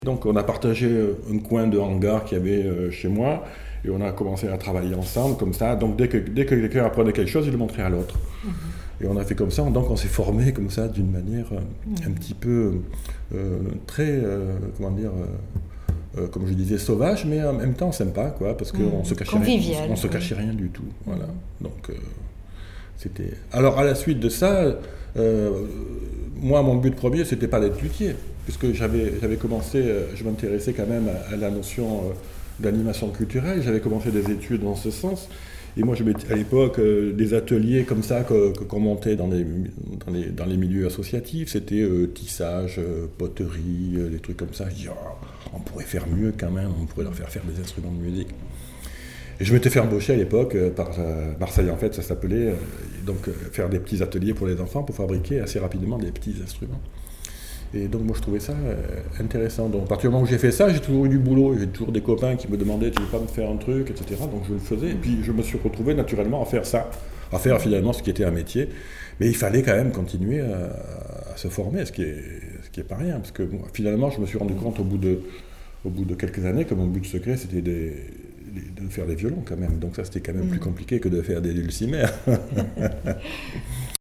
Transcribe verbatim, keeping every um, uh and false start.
Donc on a partagé un coin de hangar qu'il y avait chez moi et on a commencé à travailler ensemble comme ça. Donc dès que, dès que quelqu'un apprenait quelque chose, il le montrait à l'autre. Mmh. Et on a fait comme ça, donc on s'est formé comme ça d'une manière mmh. un petit peu euh, très, euh, comment dire, euh, euh, comme je disais, sauvage, mais en même temps sympa, quoi, parce qu'on mmh. se cachait rien, on, on se cachait rien du tout. Voilà. Donc euh, c'était. Alors à la suite de ça, euh, moi mon but premier c'était pas d'être luthier. Puisque j'avais, j'avais commencé, je m'intéressais quand même à, à la notion d'animation culturelle, j'avais commencé des études dans ce sens, et moi je mettais à l'époque euh, des ateliers comme ça que, que, qu'on montait dans les, dans, les, dans les milieux associatifs, c'était euh, tissage, euh, poterie, euh, des trucs comme ça. Je dis, oh, on pourrait faire mieux quand même, on pourrait leur faire faire des instruments de musique. Et je m'étais fait embaucher à l'époque euh, par euh, Marseille en fait, ça s'appelait, euh, donc euh, faire des petits ateliers pour les enfants pour fabriquer assez rapidement des petits instruments. Et donc moi je trouvais ça euh, intéressant. Donc à partir du moment où j'ai fait ça, j'ai toujours eu du boulot. J'ai toujours des copains qui me demandaient tu veux pas me faire un truc, et cetera. Donc je le faisais. Et puis je me suis retrouvé naturellement à faire ça, à faire finalement ce qui était un métier. Mais il fallait quand même continuer à, à se former, ce qui est, ce qui est pas rien. Parce que bon, finalement je me suis rendu compte au bout de, au bout de quelques années que mon but secret c'était des, de faire des violons quand même. Donc ça c'était quand même mmh. plus compliqué que de faire des dulcimers.